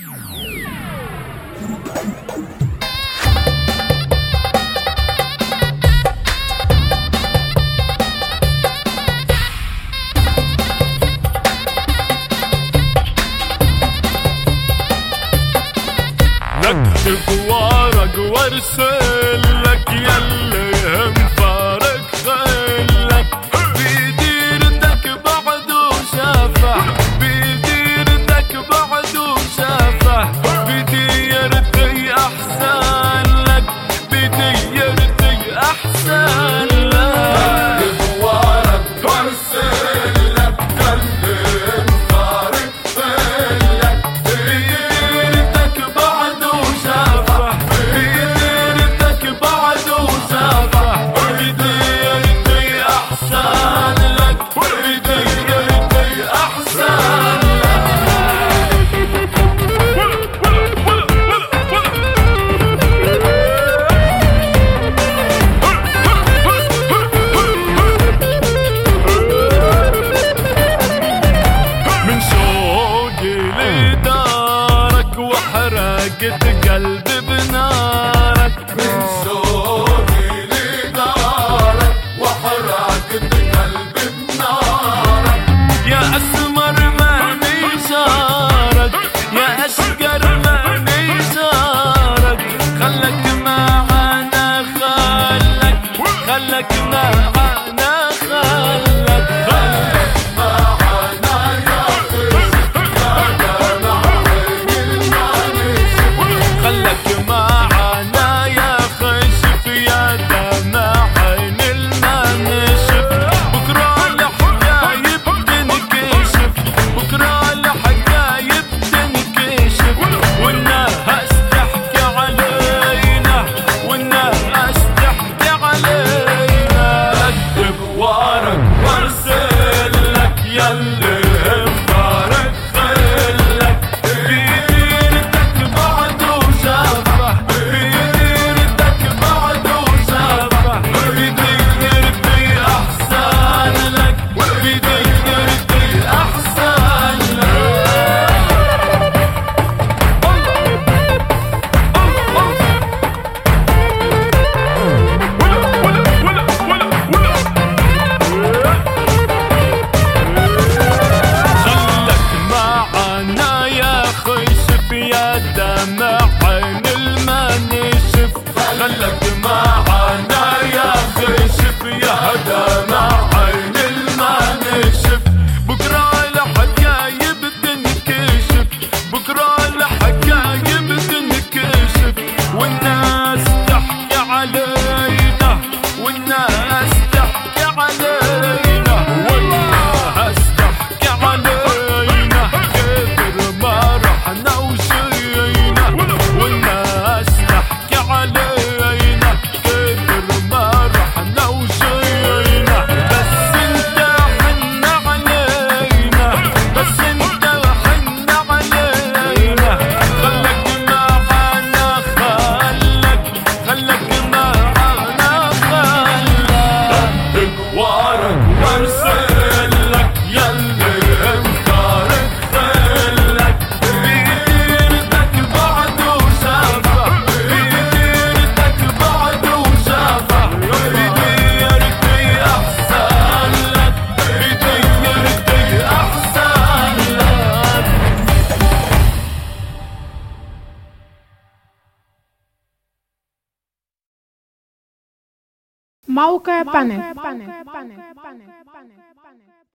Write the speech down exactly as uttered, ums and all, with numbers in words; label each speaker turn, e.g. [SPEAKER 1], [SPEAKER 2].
[SPEAKER 1] اكتب ورق وارسلك ياللي مفارق خلك بيديرتك بعد وشافه بيديرتك بعد وشافه بديرتي احسن لك بديرتي احسن لك. اكتب ورق وارسلك ياللي مفارق خلك بيديرتك بعد وشافه بديرتك بعد وشافه بديرتي احسن لك بديرتي احسن لك. من شوقي لدارك وحرقت قلبي بنارك من شوقي لدارك وحرقت قلبي بنارك يا اسمر ماني شارك يا اشقر ماني شارك خلك معانا خلك خلك معانا خلك خلك معانا يا خلك معانا يا خشف يا دمع عين المنشف بكرة الحكايب تنكشف بكرة الحكايب تنكشف والناس تحكي علينا والناس تحكي علينا. اكتب ورق وارسلك ياللي مفارق خلك بيديرتك بعد وشافه بديرتك بعد وشافه بديرتي احسن لك بديرتي احسن لك. خلك معانا يا خشف يا دمع عين المنشف خلك معانا يا خشف يا دمع عين المنشف بكرة الحكايب تنكشف بكرة الحكايب تنكشف والناس تحكي علينا والناس تحكي علينا والناس تحكي علينا كتر ما رحنا وشينا والناس تحكي علينا كتر ما رحنا وشينا بس انت حن علينا بس انت حن علينا خلك معانا خلك خلك معانا خلك. اكتب ورق وارسلك ياللي مفارق خلك بيديرتك بعد وشافه بيديرتك بعد وشافه بديرتي احسن لك بديرتي احسن لك.
[SPEAKER 2] موقع بانل.